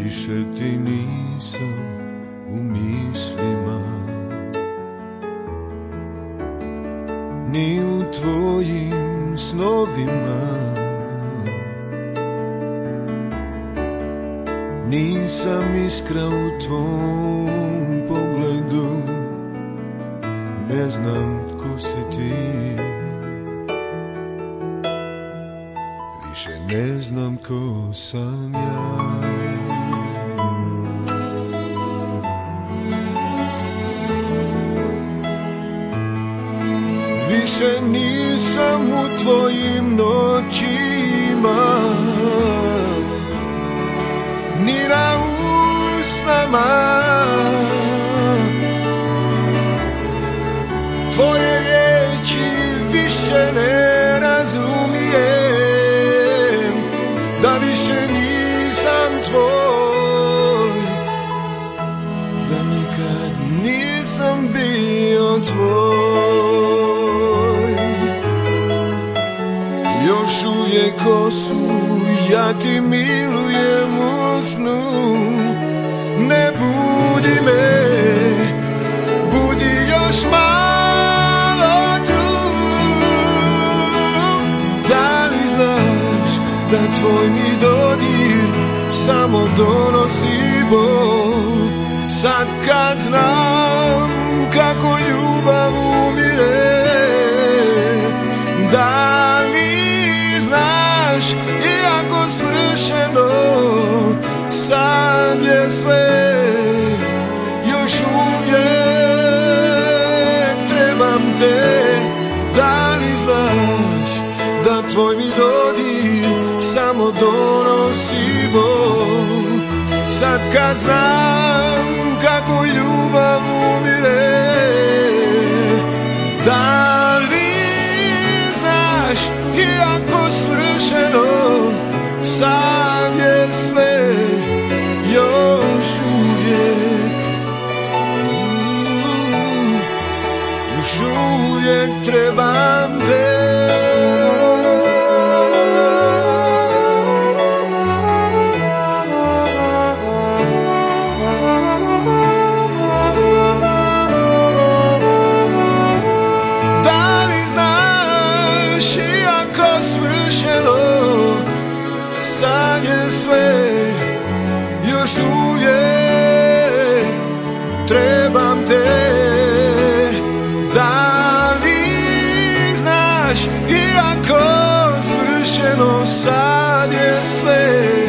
Više ti nisam u mislima, ni u tvojim snovima. Nisam iskra u tvom pogledu, ne znam ko si ti. Više ne znam ko sam ja. Više nisam u tvojim noćima, ni na usnama. Tvoje riječi više ne razumijem, da više nisam tvoj, da nikad nisam bio tvoj. Još uvijek kosu ja ti milujem u snu. Ne budi me, budi još malo tu. Da li znaš da tvoj mi dodir samo donosi bol? Sad kad znam kako ljubav umire, da li znaš, iako svršeno, sad je sve, još uvijek trebam te. Da li znaš da tvoj mi dodir samo donosi bol? Sad kad znam kako ljubav umire, da li znaš, iako svršeno, sad je sve, još uvijek trebam te. Da li znaš, iako svršeno, sad je sve, još uvijek trebam te. Da li znaš, iako svršeno, sad je sve.